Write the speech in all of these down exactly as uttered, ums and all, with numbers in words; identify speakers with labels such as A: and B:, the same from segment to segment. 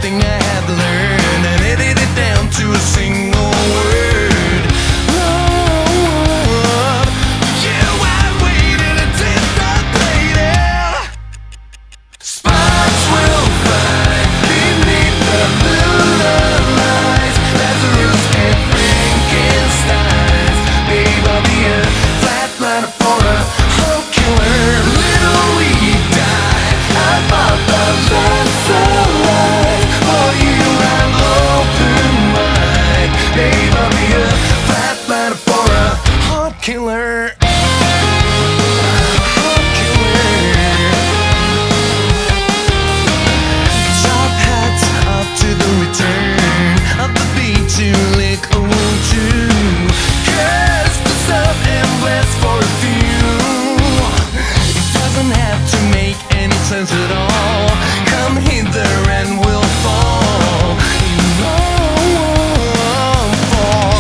A: everything I had learned and edited it down to a single word. Love, you have waited anticipated. Sparks will fly beneath the lunar lights. Lazarus and Frankenstein's. Babe, I'll be a flatliner for a hope killer. Little we die, I bought the vessel light. For you I'm open wide. Babe, I'll be a flatliner for a heart killer. Heart killer. Top hats up to the return of the beat to lick O two. Curse the sub and bless for a few. It doesn't have to make any sense at all. Come hither and we'll fall in love for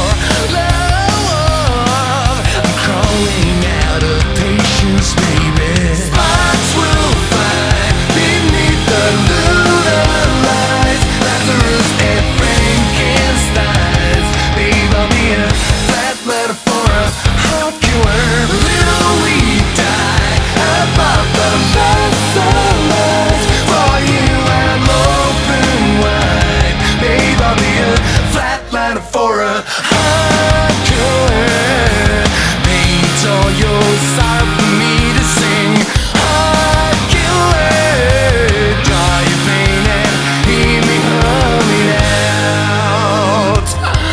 A: love. I'm crawling out of patience, baby. Sparks will fly beneath the lunar lights. Lazarus and Frankenstein's. Babe, I'll be a flatliner for a heart killer. Little we die, above the vessel lights. For you I'm open wide. Babe, I'll be a flatliner for a heart killer. Paint all your sorrow for me to sing. Heart killer. Draw your pain and hear me humming out.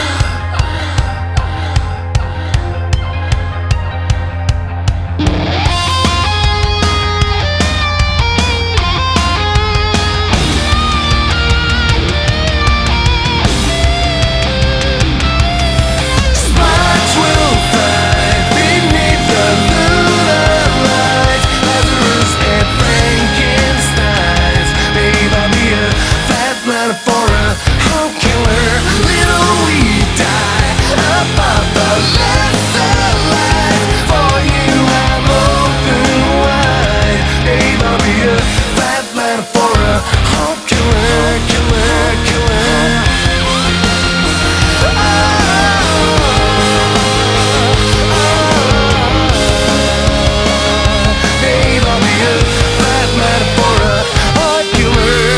A: Sparks will fly beneath the lunar lights. Lazarus and Frankenstein's. Babe, I'll be a flatliner for a hope killer. Little we die above the lesser lights. For you I'm open wide. Babe, I'll be a flatliner for a hope killer, killer, killer. Babe, I'll be a flatliner for a heart killer.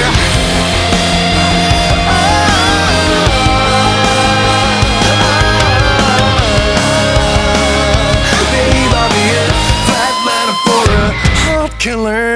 A: Babe, I'll be a flatliner for a heart killer.